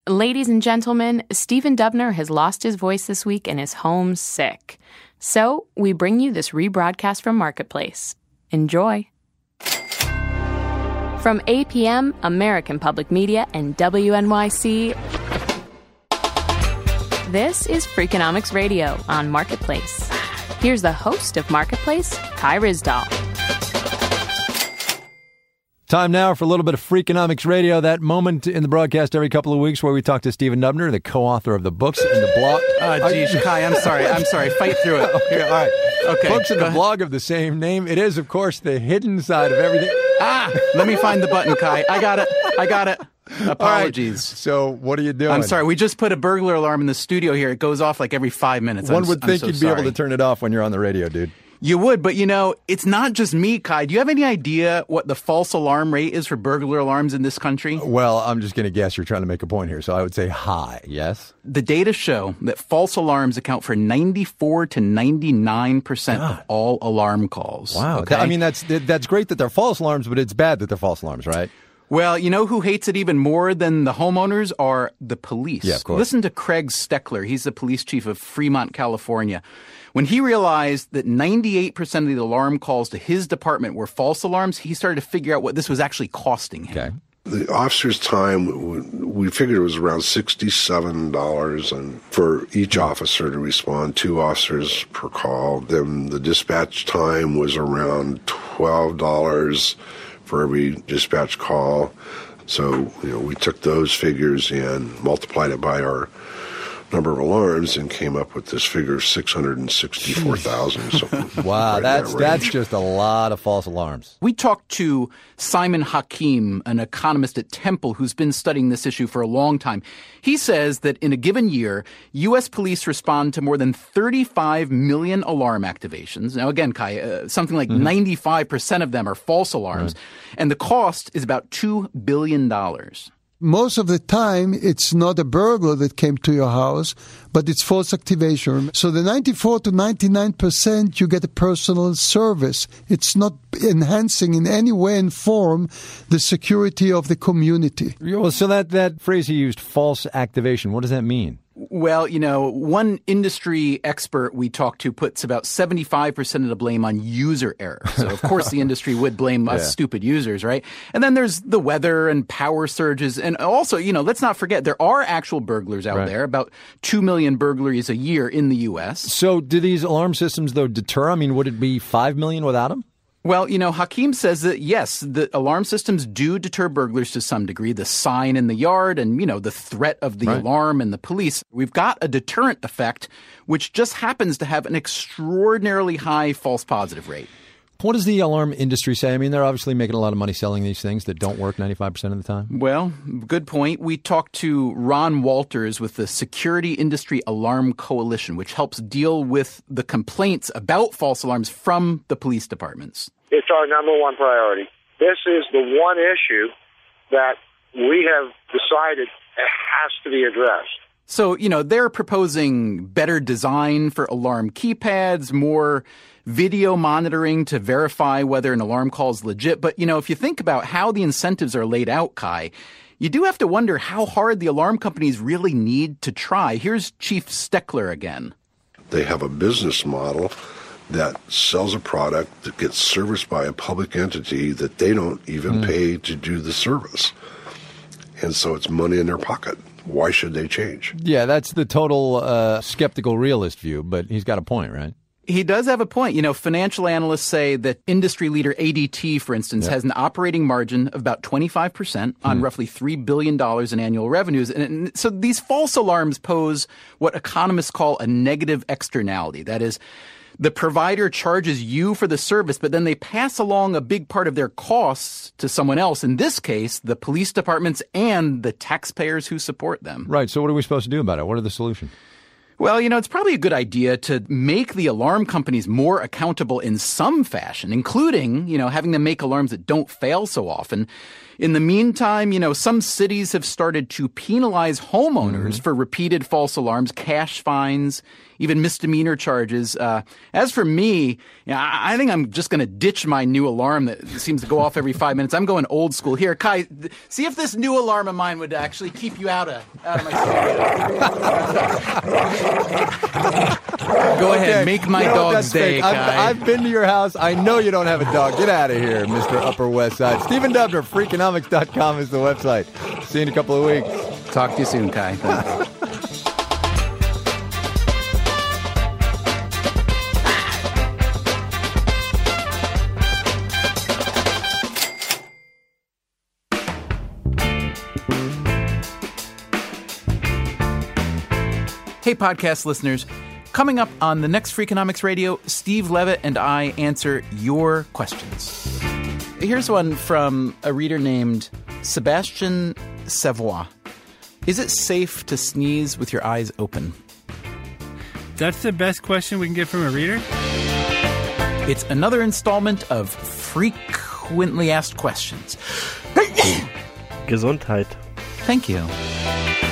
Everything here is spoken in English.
Ladies and gentlemen, Stephen Dubner has lost his voice this week and is home sick. So we bring you this rebroadcast from Marketplace. Enjoy. From APM, American Public Media, and WNYC, this is Freakonomics Radio on Marketplace. Here's the host of Marketplace, Kai Ryssdal. Time now for a little bit of Freakonomics Radio, that moment in the broadcast every couple of weeks where we talk to Stephen Dubner, the co-author of the books and the blog. Geez, Kai, I'm sorry. Fight through it. Okay, all right. Okay. Books and the blog of the same name. It is, of course, the hidden side of everything. Let me find the button, Kai. I got it. Apologies. Right. So what are you doing? I'm sorry. We just put a burglar alarm in the studio here. It goes off like every 5 minutes. One would think you'd be able to turn it off when you're on the radio, dude. You would, but it's not just me, Kai. Do you have any idea what the false alarm rate is for burglar alarms in this country? Well, I'm just going to guess you're trying to make a point here, so I would say high, yes? The data show that false alarms account for 94 to 99% of all alarm calls. Wow. Okay? I mean, that's great that they're false alarms, but it's bad that they're false alarms, right? Well, you know who hates it even more than the homeowners are the police. Yeah, of course. Listen to Craig Steckler. He's the police chief of Fremont, California. When he realized that 98% of the alarm calls to his department were false alarms, he started to figure out what this was actually costing him. Okay. The officer's time, we figured it was around $67 and for each officer to respond, 2 officers per call. Then the dispatch time was around $12 for every dispatch call. So, we took those figures and multiplied it by our number of alarms and came up with this figure of 664,000. So wow, that's just a lot of false alarms. We talked to Simon Hakim, an economist at Temple who's been studying this issue for a long time. He says that in a given year, U.S. police respond to more than 35 million alarm activations. Now, again, Kai, something like 95% of them are false alarms, and the cost is about $2 billion. Most of the time, it's not a burglar that came to your house, but it's false activation. So the 94 to 99%, you get a personal service. It's not enhancing in any way and form the security of the community. Well, so that phrase you used, false activation, what does that mean? Well, one industry expert we talked to puts about 75% of the blame on user error. So, of course, the industry would blame us stupid users, right? And then there's the weather and power surges. And also, let's not forget, there are actual burglars out there, about 2 million burglaries a year in the U.S. So do these alarm systems, though, deter? I mean, would it be 5 million without them? Well, Hakim says that, yes, the alarm systems do deter burglars to some degree. The sign in the yard and, the threat of the alarm and the police. We've got a deterrent effect, which just happens to have an extraordinarily high false positive rate. What does the alarm industry say? I mean, they're obviously making a lot of money selling these things that don't work 95% of the time. Well, good point. We talked to Ron Walters with the Security Industry Alarm Coalition, which helps deal with the complaints about false alarms from the police departments. It's our number one priority. This is the one issue that we have decided it has to be addressed. So, they're proposing better design for alarm keypads, more video monitoring to verify whether an alarm call is legit. But, if you think about how the incentives are laid out, Kai, you do have to wonder how hard the alarm companies really need to try. Here's Chief Steckler again. They have a business model that sells a product that gets serviced by a public entity that they don't even pay to do the service. And so it's money in their pocket. Why should they change? Yeah, that's the total skeptical realist view, but he's got a point, right? He does have a point. Financial analysts say that industry leader ADT, for instance, has an operating margin of about 25% on roughly $3 billion in annual revenues. And so these false alarms pose what economists call a negative externality. That is, the provider charges you for the service, but then they pass along a big part of their costs to someone else. In this case, the police departments and the taxpayers who support them. Right. So what are we supposed to do about it? What are the solutions? Well, it's probably a good idea to make the alarm companies more accountable in some fashion, including, having them make alarms that don't fail so often. In the meantime, some cities have started to penalize homeowners for repeated false alarms, cash fines, even misdemeanor charges. As for me, I think I'm just going to ditch my new alarm that seems to go off every 5 minutes. I'm going old school. Here, Kai, see if this new alarm of mine would actually keep you out of my studio. Go ahead, make my dog's day, Kai. I've been to your house. I know you don't have a dog. Get out of here, Mr. Upper West Side. Stephen Dubner, Freakonomics.com is the website. See you in a couple of weeks. Talk to you soon, Kai. Thanks. Hey, podcast listeners. Coming up on the next Freakonomics Radio, Steve Levitt and I answer your questions. Here's one from a reader named Sebastian Savoy. Is it safe to sneeze with your eyes open? That's the best question we can get from a reader? It's another installment of Frequently Asked Questions. Gesundheit. Thank you.